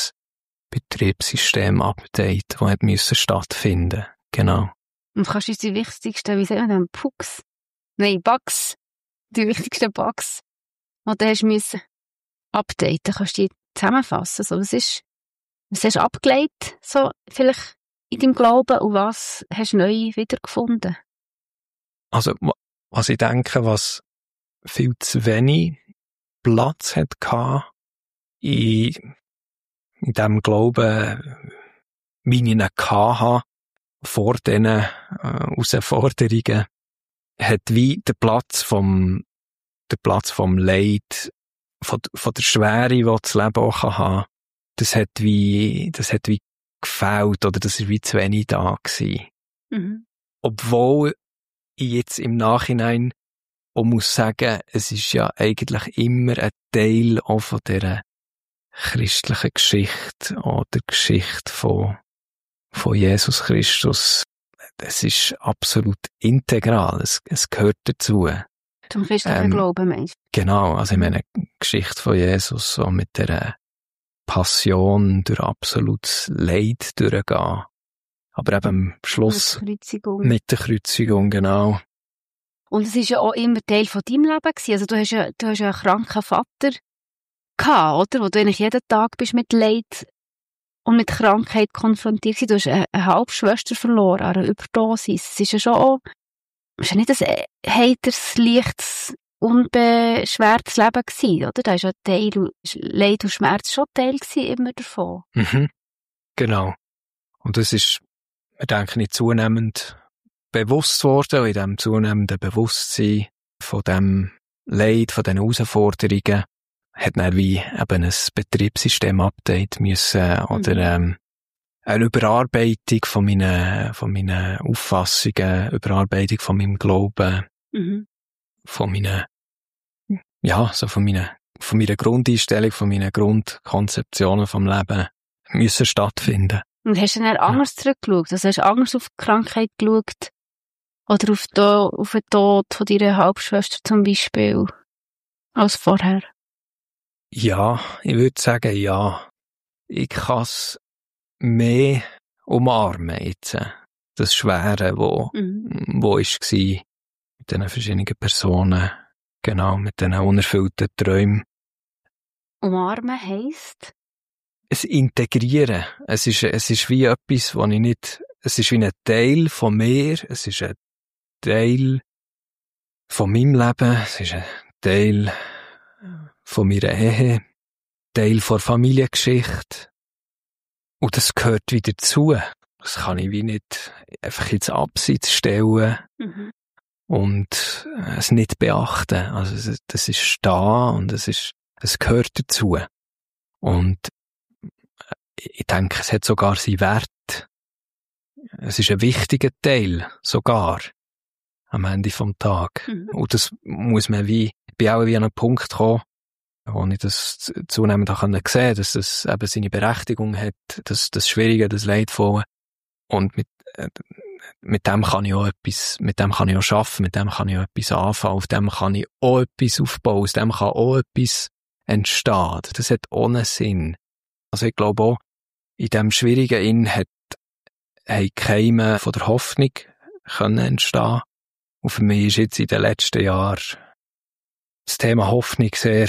Betriebssystem-Update, das hat müssen stattfinden. Genau. Und kannst du uns die wichtigsten, wie sagen wir denn, Pucks? Nein, Bugs. Die wichtigsten Bugs, die du hast müssen updaten. Kannst du die zusammenfassen? So, was ist, was hast du abgelegt, so, vielleicht in deinem Glauben, und was hast du neu wiedergefunden? Also, wa- was ich denke, was viel zu wenig Platz hat gehabt in, in dem Glauben, wie ich ihn hatte, vor diesen äh, Herausforderungen, hat wie der Platz vom, der Platz vom Leid, von, von der Schwere, die das Leben auch kann haben, das hat wie, das hat wie gefehlt, oder das ist wie zu wenig da gewesen. Mhm. Obwohl ich jetzt im Nachhinein auch muss sagen, es ist ja eigentlich immer ein Teil auch von dieser christlichen Geschichte oder Geschichte von, von Jesus Christus, es ist absolut integral, es, es gehört dazu. Zum christlichen Ähm, Glauben, meinst du? Genau, also ich meine, die Geschichte von Jesus, so mit der Passion durch absolutes Leid durchgehen. Aber eben am Schluss Mit der Kreuzigung. mit der Kreuzigung, genau. Und es war ja auch immer Teil von deinem Leben gewesen. Also du hast ja, du hast ja einen kranken Vater gehabt, oder? Wo du eigentlich jeden Tag bist mit Leid und mit Krankheit konfrontiert gewesen. Du hast eine, eine Halbschwester verloren, an einer Überdosis. Es ist ja schon auch, es ist ja nicht ein heiteres, leichtes, unbeschwertes Leben gewesen, oder? Da ist ja Teil, Leid und Schmerz schon Teil gewesen, immer davon. Mhm. Genau. Und das ist, ich denke, nicht zunehmend bewusst worden, und in diesem zunehmenden Bewusstsein von dem Leid, von diesen Herausforderungen, hat dann wie eben ein Betriebssystem-Update müssen, mhm. oder ähm, eine Überarbeitung von meinen, von meinen Auffassungen, Überarbeitung von meinem Glauben, Mhm. von meinen, ja, so von meinen, von meiner Grundeinstellung, von meinen Grundkonzeptionen vom Leben müssen stattfinden. Und hast du dann anders ja. zurückgeschaut? Also hast du anders auf die Krankheit geschaut? Oder auf, den, auf den Tod von deiner Halbschwester zum Beispiel? Als vorher? Ja, ich würde sagen, ja. Ich kann es mehr umarmen jetzt. Das Schwere, wo, Mhm. wo ist gsi mit diesen verschiedenen Personen. Genau, mit diesen unerfüllten Träumen. Umarmen heisst? Es integrieren. Es ist, es ist wie etwas, wo ich nicht, es ist wie ein Teil von mir, es ist ein Teil von meinem Leben, es ist ein Teil von meiner Ehe, Teil von der Familiengeschichte. Und das gehört wieder dazu. Das kann ich wie nicht einfach ins Abseits stellen Mhm. und es nicht beachten. Also, das ist da und es ist, es gehört dazu. Und ich denke, es hat sogar seinen Wert. Es ist ein wichtiger Teil, sogar, am Ende vom Tag. Mhm. Und das muss man wie, ich bin auch wie an einen Punkt gekommen, wo ich das zunehmend auch sehen konnte, dass das eben seine Berechtigung hat, dass das Schwierige, das Leidvolle. Und mit, äh, mit dem kann ich auch etwas, mit dem kann ich auch arbeiten, mit dem kann ich auch etwas anfangen, auf dem kann ich auch etwas aufbauen, aus dem kann auch etwas entstehen. Das hat ohne Sinn. Also ich glaube auch, in diesem schwierigen Inn hat, haben Keime von der Hoffnung können entstehen. Und für mich ist jetzt in den letzten Jahren das Thema Hoffnung sehr,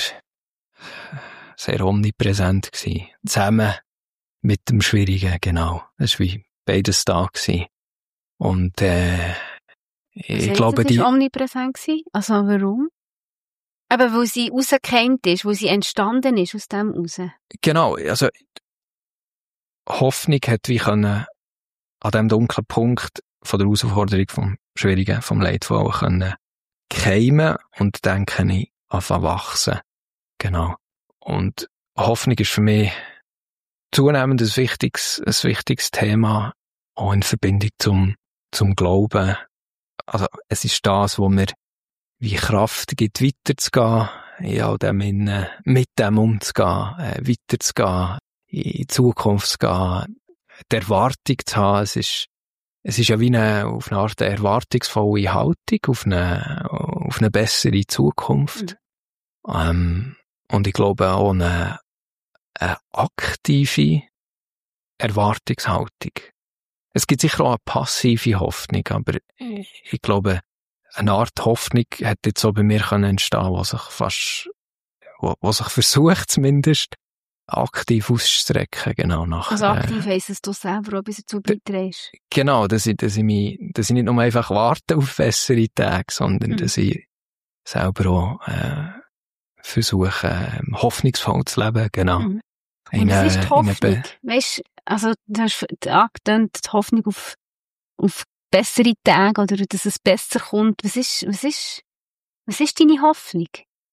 sehr omnipräsent gewesen. Zusammen mit dem Schwierigen, genau. Das war wie beides da gewesen. Und, äh, ich Was glaube, heisst, das die... war omnipräsent gewesen? Also warum? Aber weil sie rausgekeimt ist, weil sie entstanden ist aus dem raus. Genau, also Hoffnung hat wie können an diesem dunklen Punkt von der Herausforderung vom Schwierigen, vom Leidvollen können keimen und dann kann ich anfangen wachsen. Genau. Und Hoffnung ist für mich zunehmend ein wichtiges, ein wichtiges Thema, auch in Verbindung zum, zum Glauben. Also es ist das, wo mir wie Kraft gibt, weiterzugehen, in all dem Innen, mit dem umzugehen, äh, weiterzugehen, in die Zukunft zu gehen, die Erwartung zu haben. Es ist, es ist ja wie eine, auf eine Art eine erwartungsvolle Haltung, auf eine, auf eine bessere Zukunft. Mhm. Ähm, und ich glaube auch eine, eine aktive Erwartungshaltung. Es gibt sicher auch eine passive Hoffnung, aber ich glaube, eine Art Hoffnung hat jetzt so bei mir können entstehen, was sich fast, was sich versucht zumindest, aktiv auszustrecken, genau nach. Also aktiv heisst, dass du selber etwas dazu beiträgst. Genau, dass ich, dass ich mich, dass ich nicht nur einfach warte auf bessere Tage, sondern mhm. dass ich selber auch, äh, versuche, äh, hoffnungsvoll zu leben, genau. Mhm. Und was ist die Hoffnung? Weißt, also, du hast angetönt, die Hoffnung auf, auf bessere Tage oder dass es besser kommt. Was ist, was ist, was ist deine Hoffnung?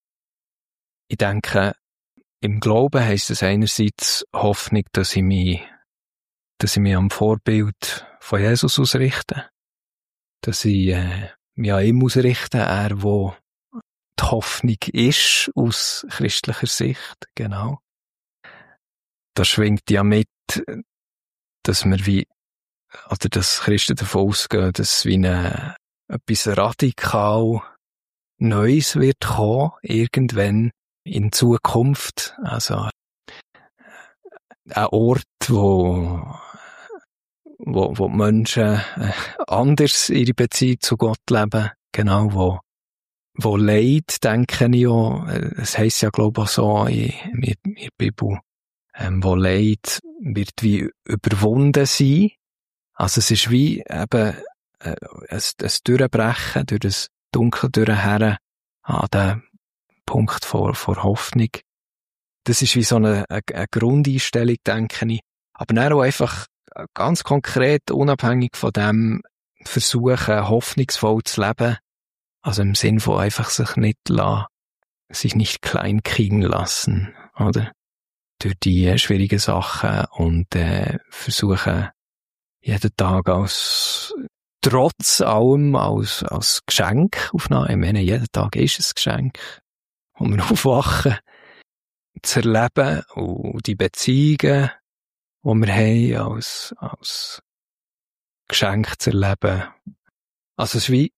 Ich denke, im Glauben heisst es einerseits Hoffnung, dass ich mich, dass ich mich am Vorbild von Jesus ausrichte. Dass ich, äh, mich an ihm ausrichte, er, wo die Hoffnung ist, aus christlicher Sicht, genau. da schwingt ja mit, dass wir wie, oder dass Christen davon ausgehen, dass wie eine, etwas radikal Neues wird kommen, irgendwann in Zukunft. Also, ein Ort, wo, wo, wo die Menschen anders ihre Beziehung zu Gott leben, genau, wo, wo Leid, denke ich auch, es heisst ja, glaube ich, auch so in, in, in der Bibel, ähm, wo Leid wird wie überwunden sein. Also es ist wie eben äh, ein, ein Durchbrechen durch das Dunkel durchher an den Punkt vor, vor Hoffnung. Das ist wie so eine, eine, eine Grundeinstellung, denke ich. Aber dann auch einfach ganz konkret, unabhängig von dem, versuchen, hoffnungsvoll zu leben. Also im Sinn von einfach sich nicht lassen, sich nicht klein kriegen lassen, oder? Durch die schwierigen Sachen und äh, versuchen, jeden Tag als, trotz allem, als, als Geschenk aufnehmen. Ich meine, jeden Tag ist ein Geschenk. Und wir aufwachen, zu erleben und die Beziehungen, die wir haben, als, als Geschenk zu erleben. Also es ist wie,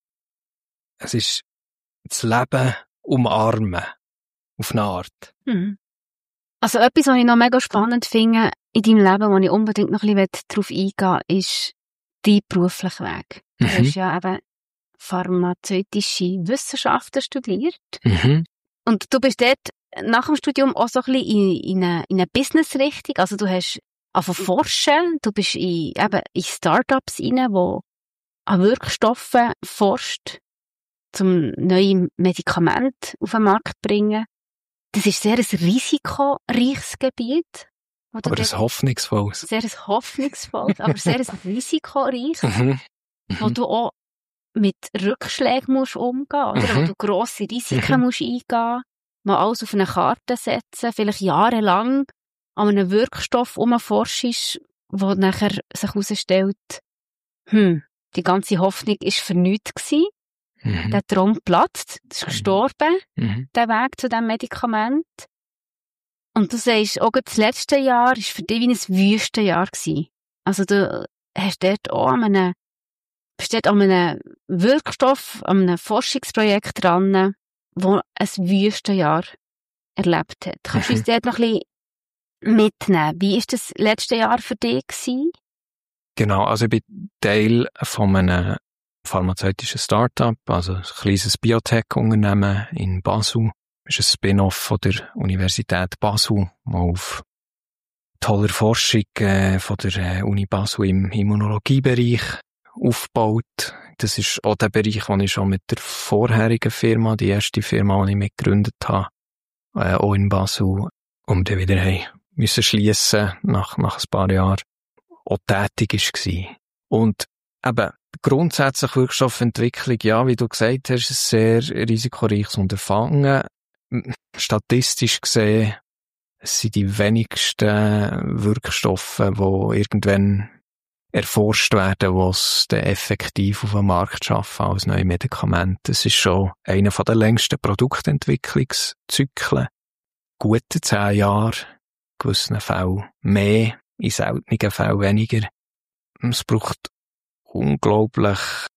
es ist das Leben umarmen. Auf eine Art. Mhm. Also etwas, was ich noch mega spannend finde in deinem Leben, wo ich unbedingt noch ein bisschen darauf eingehen will, ist dein beruflicher Weg. Du Mhm. hast ja eben pharmazeutische Wissenschaften studiert. Mhm. Und du bist dort nach dem Studium auch so ein bisschen in, in eine, in eine Business-Richtung. Also du hast angefangen forschen, du bist in, eben in Startups rein, wo an Wirkstoffen forscht, um neue Medikamente auf den Markt zu bringen. Das ist sehr ein risikoreiches Gebiet. wo du Aber dort- ein hoffnungsvolles. Sehr ein hoffnungsvolles, aber sehr ein risikoreiches, Mhm. wo Mhm. du auch mit Rückschlägen musst umgehen, oder? Wo Mhm. du grosse Risiken Mhm. musst eingehen, mal alles auf eine Karte setzen, vielleicht jahrelang an einem Wirkstoff umforschst, wo nachher sich herausstellt, hm, die ganze Hoffnung ist für nichts gewesen, Mhm. der Traum platzt, das ist Mhm. gestorben, Mhm. der Weg zu diesem Medikament. Und du sagst, auch das letzte Jahr war für dich wie ein Wüstenjahr gewesen. Also du hast dort auch an einem, bist dort an einem Wirkstoff, an einem Forschungsprojekt dran, wo ein Wüstenjahr erlebt hat. Kannst du Mhm. uns dort noch ein bisschen mitnehmen? Wie war das letzte Jahr für dich gewesen? Genau, also ich bin Teil von einem pharmazeutischen Start-up, also ein kleines Biotech-Unternehmen in Basel. Das ist ein Spin-off von der Universität Basel, das auf toller Forschung äh, von der äh, Uni Basel im Immunologiebereich aufbaut. Das ist auch der Bereich, den ich schon mit der vorherigen Firma, die erste Firma, die ich mitgegründet habe, äh, auch in Basel, um dann wieder hey, müssen schliessen nach, nach ein paar Jahren, auch tätig war. Und eben, grundsätzlich Wirkstoffentwicklung, ja, wie du gesagt hast, ist ein sehr risikoreiches Unterfangen. Statistisch gesehen, es sind die wenigsten Wirkstoffe, die irgendwann erforscht werden, die es dann effektiv auf dem Markt schaffen als neue Medikamente. Es ist schon einer der längsten Produktentwicklungszyklen. Gute zehn Jahre, in gewissen Fällen mehr, in seltenen Fällen weniger. Es braucht unglaublich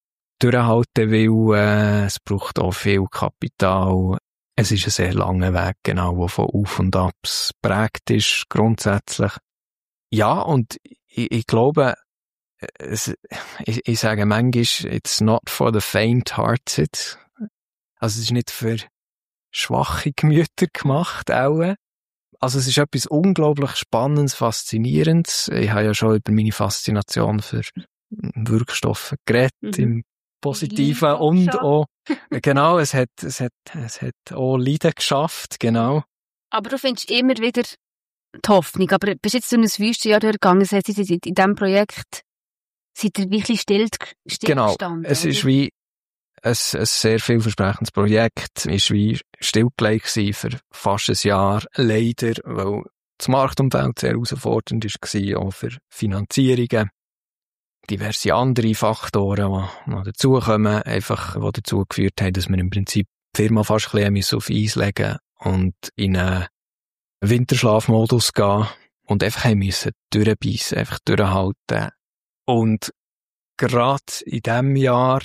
Durchhaltewillen, es braucht auch viel Kapital. Es ist ein sehr langer Weg, genau, der von Auf und Abs prägt ist, grundsätzlich. Ja, und ich, ich glaube, es, ich, ich sage manchmal, it's not for the faint-hearted. Also es ist nicht für schwache Gemüter gemacht, auch. Also es ist etwas unglaublich Spannendes, Faszinierendes. Ich habe ja schon über meine Faszination für Wirkstoffe geredet, Mhm. im Positiven Liebe und schon. auch, genau, es hat, es hat, es hat auch Leiden geschafft, genau. Aber du findest immer wieder die Hoffnung. Aber bist jetzt durch ein Wüstenjahr durchgegangen, das heißt, in in diesem Projekt seid ihr wirklich still, still Genau, gestanden, es oder? ist wie ein, ein sehr vielversprechendes Projekt, ist wie stillgelegt gewesen für fast ein Jahr, leider, weil das Marktumfeld sehr herausfordernd war, auch für Finanzierungen. Diverse andere Faktoren, die noch dazukommen, einfach, die dazu geführt haben, dass wir im Prinzip die Firma fast ein bisschen auf Eis legen und in einen Winterschlafmodus gehen. und einfach haben müssen durchbeissen, einfach durchhalten. Und gerade in diesem Jahr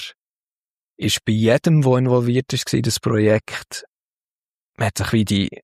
ist bei jedem, der involviert ist in das Projekt, man hat sich wie die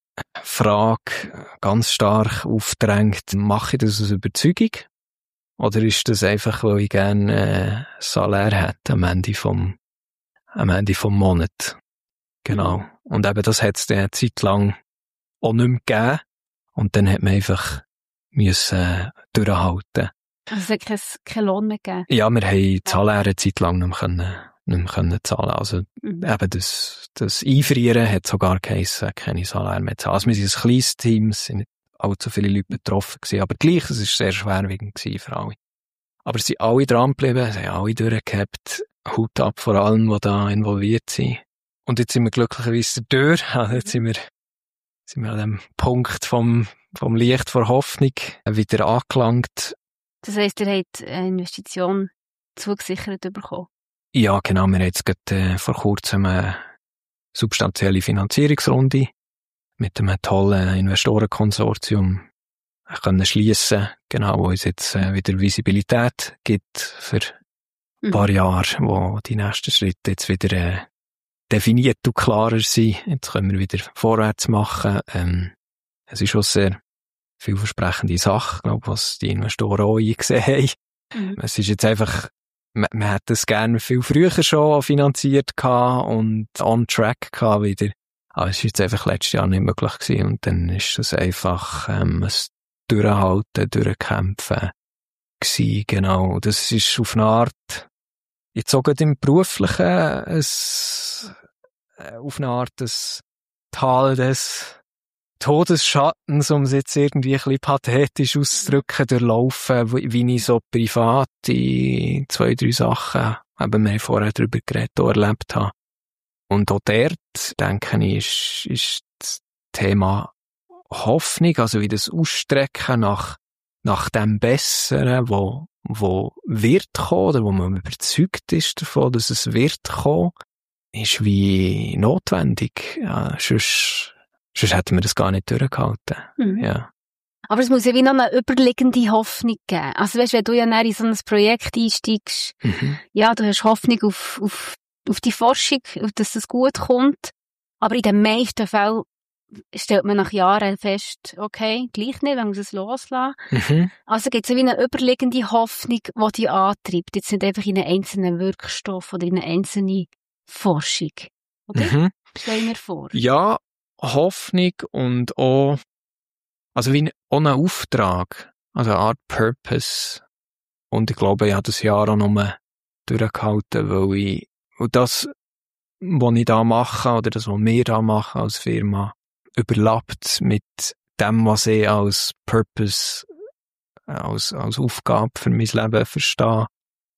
Frage ganz stark aufgedrängt, mache ich das aus Überzeugung? Oder ist das einfach, weil ich gerne äh, Salär hätte am Ende vom, am Ende vom Monat? Genau. Und eben das hat es eine Zeit lang auch nicht mehr gegeben. Und dann hat man einfach müssen äh, durchhalten. Also es hat keinen kein Lohn mehr gegeben? Ja, wir haben die Salär eine Zeit lang nicht mehr, können, nicht mehr können zahlen. Also Mhm. eben das, das Einfrieren hat sogar geheissen, keine Salär mehr zahlen. Also wir sind ein kleines Team, es sind nicht allzu viele Leute betroffen gewesen, aber gleich, es war sehr schwerwiegend gewesen für alle. Aber sie sind alle dran geblieben, sie haben alle durchgehabt, Hut ab vor allen, die da involviert sind. Und jetzt sind wir glücklicherweise durch, also jetzt sind wir, sind wir an dem Punkt vom, vom Licht vor Hoffnung wieder angelangt. Das heisst, ihr habt eine Investition zugesichert bekommen? Ja, genau, wir haben jetzt gerade äh, vor kurzem eine substanzielle Finanzierungsrunde mit einem tollen Investorenkonsortium können schliessen, genau, wo uns jetzt äh, wieder Visibilität gibt für ein paar Jahre, wo die nächsten Schritte jetzt wieder äh, definiert und klarer sind. Jetzt können wir wieder vorwärts machen. Ähm, es ist schon sehr vielversprechende Sache, glaube, was die Investoren auch eingesehen haben. Mhm. Es ist jetzt einfach, man, man hätte es gerne viel früher schon finanziert gehabt und on track gehabt wieder. Aber es ist jetzt einfach letztes Jahr nicht möglich gewesen und dann ist es einfach ähm, ein Durchhalten, Durchkämpfen gewesen, genau. Das ist auf eine Art, jetzt auch gerade im Beruflichen, es, auf eine Art das Tal des Todesschattens, um es jetzt irgendwie ein bisschen pathetisch auszudrücken, durchlaufen, wie ich so privat die zwei, drei Sachen, eben wir haben vorher darüber geredet, auch erlebt habe. Und auch dort, denke ich, ist, ist das Thema Hoffnung, also wie das Ausstrecken nach, nach dem Besseren, wo, wo wird kommen, oder wo man überzeugt ist davon, dass es wird kommen, ist wie notwendig. Ja, sonst, sonst hätten wir das gar nicht durchgehalten. Mhm. Ja. Aber es muss ja wie noch eine überliegende Hoffnung geben. Also weißt, wenn du ja in so ein Projekt einsteigst, mhm. ja, du hast Hoffnung auf, auf, auf die Forschung, dass es gut kommt. Aber in den meisten Fällen stellt man nach Jahren fest, okay, gleich nicht, man muss es loslassen. Mhm. Also gibt es ja wie eine überliegende Hoffnung, die dich antreibt. Jetzt nicht einfach in einen einzelnen Wirkstoff oder in eine einzelne Forschung. Oder? Mhm. Stell mir vor. Ja, Hoffnung und auch, also wie auch ein Auftrag, also eine Art Purpose. Und ich glaube, ich habe das Jahr auch nur durchgehalten, weil ich, und das, was ich da mache, oder das, was wir da machen als Firma, überlappt mit dem, was ich als Purpose, als, als Aufgabe für mein Leben verstehe,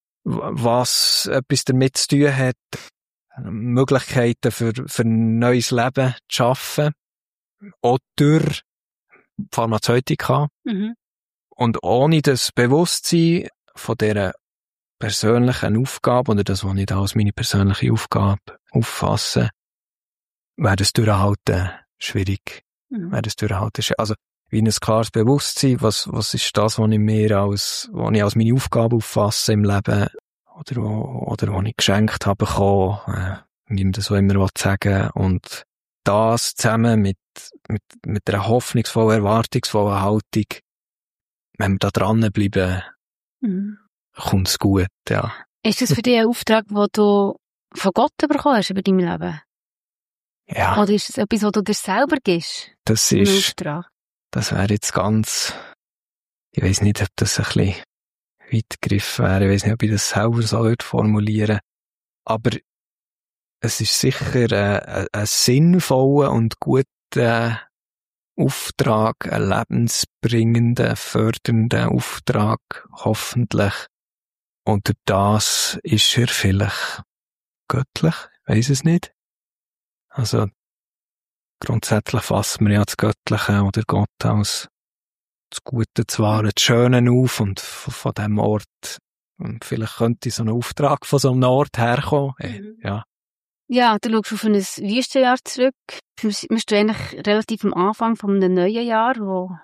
was etwas damit zu tun hat, Möglichkeiten für, für ein neues Leben zu schaffen, auch durch Pharmazeutika. Mhm. Und ohne das Bewusstsein von dieser persönlichen Aufgabe, oder das, was ich da als meine persönliche Aufgabe auffasse, wäre das Durchhalten schwierig. Mhm. Wäre das Durchhalten schwierig. Also, wie ein klares Bewusstsein, was, was ist das, was ich mir als, was ich als meine Aufgabe auffasse im Leben, oder, oder was ich geschenkt habe bekommen, äh, wie man das so immer sagen will. Und das zusammen mit, mit, mit einer hoffnungsvollen, erwartungsvollen Haltung, wenn wir da dranbleiben, mhm. kommt es gut, ja. Ist das für dich ein Auftrag, den du von Gott bekommen hast über dein Leben? Ja. Oder ist das etwas, was du dir selber gibst? Das ist, das wäre jetzt ganz, ich weiss nicht, ob das ein bisschen weit gegriffen wäre, ich weiss nicht, ob ich das selber so formulieren, aber es ist sicher ein, ein sinnvoller und guter Auftrag, ein lebensbringender, fördernder Auftrag, hoffentlich. Und durch das ist er vielleicht göttlich, ich weiss es nicht. Also, grundsätzlich fassen wir ja das Göttliche oder Gott als das Gute zwar, das Schöne auf und von, von diesem Ort, und vielleicht könnte so ein Auftrag von so einem Ort herkommen, mhm. ja. Ja, du schaust auf ein Wüstenjahr zurück. Wir stehen eigentlich relativ am Anfang von einem neuen Jahr, wo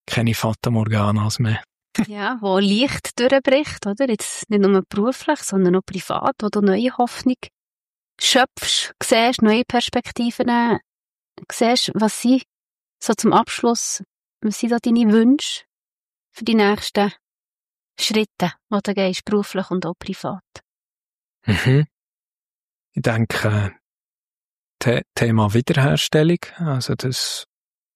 keine Fata Morganas mehr. Ja, wo Licht durchbricht, oder? Jetzt nicht nur beruflich, sondern auch privat, wo du neue Hoffnung schöpfst, siehst, neue Perspektiven äh, siehst, was sind, so zum Abschluss, was sind da deine Wünsche für die nächsten Schritte, die du gehst, beruflich und auch privat? Mhm. Ich denke, The- Thema Wiederherstellung, also dass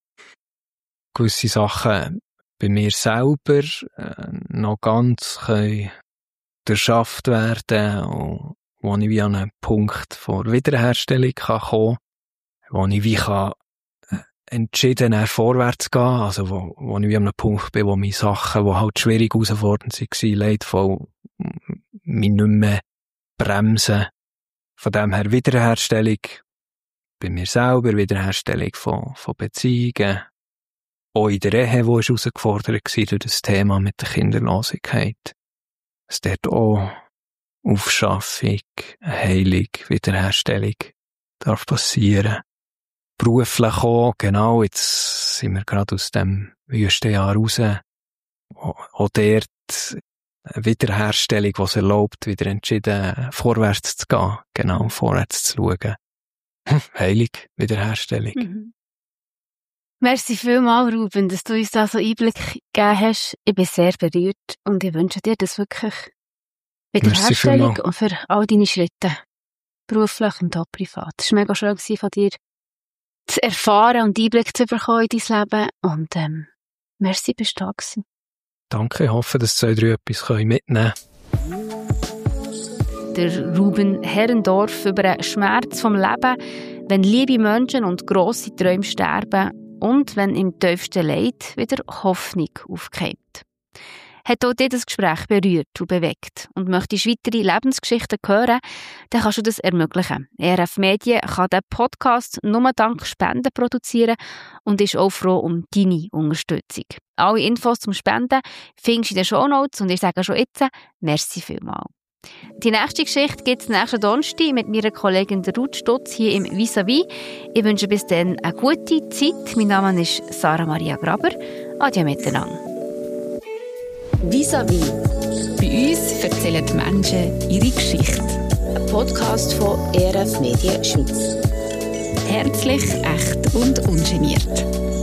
gewisse Sachen bei mir selber äh, noch ganz können durchschafft werden und wo ich wie an einen Punkt vor Wiederherstellung kann kommen, wo ich wie kann äh, entschieden vorwärts gehen, also wo, wo ich wie an einem Punkt bin, wo meine Sachen, die halt schwierig herausfordernd waren, leidvoll, mich nicht mehr bremsen. Von dem her Wiederherstellung bei mir selber, Wiederherstellung von, von Beziehungen, auch in der Ehe, die herausgefordert war durch das Thema mit der Kinderlosigkeit. Dass dort auch Aufschaffung, Heilung, Wiederherstellung darf passieren. Beruflich auch, genau, jetzt sind wir gerade aus dem Wüstenjahr raus. Auch dort eine Wiederherstellung, die es erlaubt, wieder entschieden, vorwärts zu gehen, genau, vorwärts zu schauen. Heilung, Wiederherstellung. Mhm. Merci vielmals, Ruben, dass du uns da so Einblick gegeben hast. Ich bin sehr berührt und ich wünsche dir das wirklich Wiederherstellung und für all deine Schritte, beruflich und auch privat. Es war mega schön von dir zu erfahren und Einblick zu bekommen in dein Leben und ähm, merci, bist du da gewesen. Danke, ich hoffe, dass zwei, drei etwas mitnehmen können. Der Ruben Herrendorf über den Schmerz vom Leben, wenn liebe Menschen und grosse Träume sterben und wenn im tiefsten Leid wieder Hoffnung aufkeimt. Hat auch dir das Gespräch berührt und bewegt und möchtest weitere Lebensgeschichten hören, dann kannst du das ermöglichen. E R F Medien kann diesen Podcast nur dank Spenden produzieren und ist auch froh um deine Unterstützung. Alle Infos zum Spenden findest du in den Shownotes und ich sage schon jetzt, merci vielmals. Die nächste Geschichte gibt es nächsten Donnerstag mit meiner Kollegin Ruth Stutz hier im Vis-à-vis. Ich wünsche bis dann eine gute Zeit. Mein Name ist Sarah Maria Graber. Adieu miteinander. Vis-à-vis. Bei uns erzählen die Menschen ihre Geschichte. Ein Podcast von E R F Medien Schweiz. Herzlich, echt und ungeniert.